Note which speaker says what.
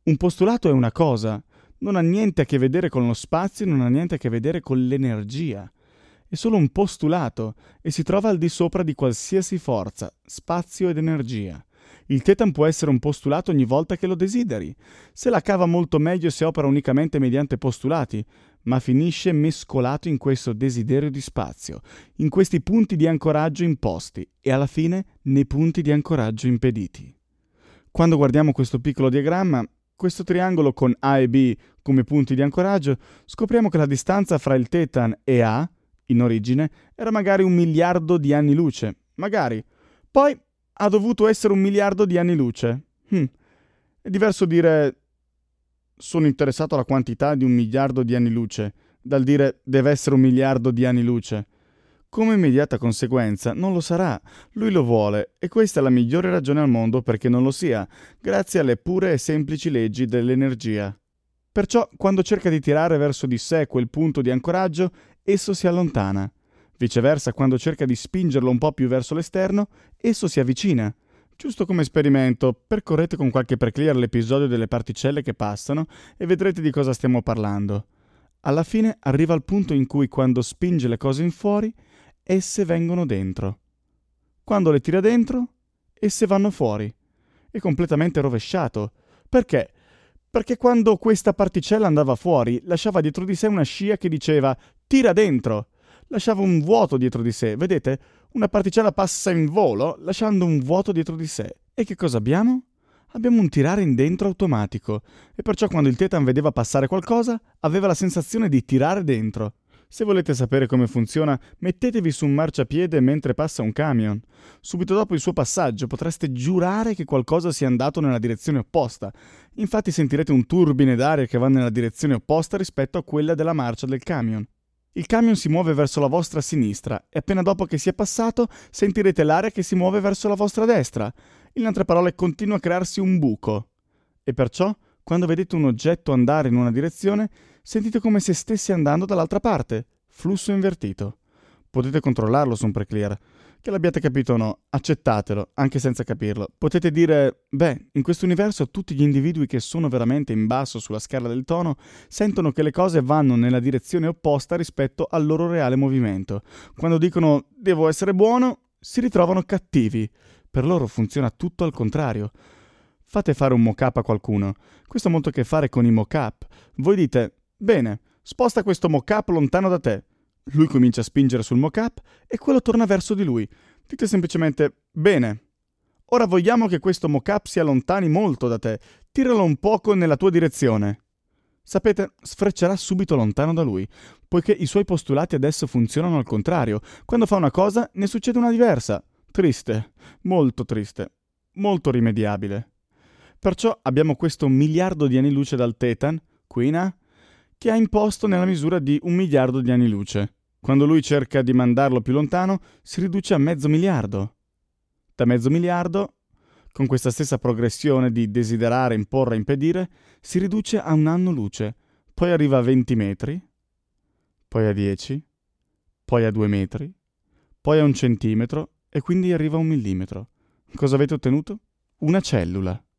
Speaker 1: Un postulato è una cosa, non ha niente a che vedere con lo spazio, non ha niente a che vedere con l'energia. È solo un postulato e si trova al di sopra di qualsiasi forza, spazio ed energia. Il tetan può essere un postulato ogni volta che lo desideri. Se la cava molto meglio se opera unicamente mediante postulati, ma finisce mescolato in questo desiderio di spazio, in questi punti di ancoraggio imposti e alla fine nei punti di ancoraggio impediti. Quando guardiamo questo piccolo diagramma, questo triangolo con A e B come punti di ancoraggio, scopriamo che la distanza fra il tetan e A, in origine, era magari 1 miliardo di anni luce. Magari. Poi ha dovuto essere 1 miliardo di anni luce. È diverso dire sono interessato alla quantità di 1 miliardo di anni luce, dal dire deve essere 1 miliardo di anni luce. Come immediata conseguenza non lo sarà, lui lo vuole e questa è la migliore ragione al mondo perché non lo sia, grazie alle pure e semplici leggi dell'energia. Perciò quando cerca di tirare verso di sé quel punto di ancoraggio, esso si allontana. Viceversa, quando cerca di spingerlo un po' più verso l'esterno, esso si avvicina. Giusto come esperimento, percorrete con qualche preclear l'episodio delle particelle che passano e vedrete di cosa stiamo parlando. Alla fine arriva al punto in cui quando spinge le cose in fuori, esse vengono dentro. Quando le tira dentro, esse vanno fuori. È completamente rovesciato. Perché? Perché quando questa particella andava fuori, lasciava dietro di sé una scia che diceva «tira dentro». Lasciava un vuoto dietro di sé. Vedete? Una particella passa in volo, lasciando un vuoto dietro di sé. E che cosa abbiamo? Abbiamo un tirare in dentro automatico. E perciò quando il tetan vedeva passare qualcosa, aveva la sensazione di tirare dentro. Se volete sapere come funziona, mettetevi su un marciapiede mentre passa un camion. Subito dopo il suo passaggio potreste giurare che qualcosa sia andato nella direzione opposta. Infatti sentirete un turbine d'aria che va nella direzione opposta rispetto a quella della marcia del camion. Il camion si muove verso la vostra sinistra e appena dopo che sia passato sentirete l'aria che si muove verso la vostra destra. In altre parole, continua a crearsi un buco. E perciò, quando vedete un oggetto andare in una direzione, sentite come se stesse andando dall'altra parte. Flusso invertito. Potete controllarlo su un preclear. Che l'abbiate capito o no, accettatelo, anche senza capirlo. Potete dire, beh, in questo universo tutti gli individui che sono veramente in basso sulla scala del tono sentono che le cose vanno nella direzione opposta rispetto al loro reale movimento. Quando dicono devo essere buono, si ritrovano cattivi. Per loro funziona tutto al contrario. Fate fare un mock-up a qualcuno. Questo ha molto a che fare con i mock-up. Voi dite, bene, sposta questo mock-up lontano da te. Lui comincia a spingere sul mock-up e quello torna verso di lui. Dite semplicemente, bene, ora vogliamo che questo mock-up si allontani molto da te. Tiralo un poco nella tua direzione. Sapete, sfreccerà subito lontano da lui, poiché i suoi postulati adesso funzionano al contrario. Quando fa una cosa, ne succede una diversa. Triste, molto rimediabile. Perciò abbiamo questo 1 miliardo di anni luce dal tetan, qui in A, che ha imposto nella misura di 1 miliardo di anni luce. Quando lui cerca di mandarlo più lontano, si riduce a 500 miliardi. Da 500 miliardi, con questa stessa progressione di desiderare, imporre, impedire, si riduce a 1 anno luce, poi arriva a 20 metri, poi a 10, poi a 2 metri, poi a 1 centimetro e quindi arriva a 1 millimetro. Cosa avete ottenuto? Una cellula.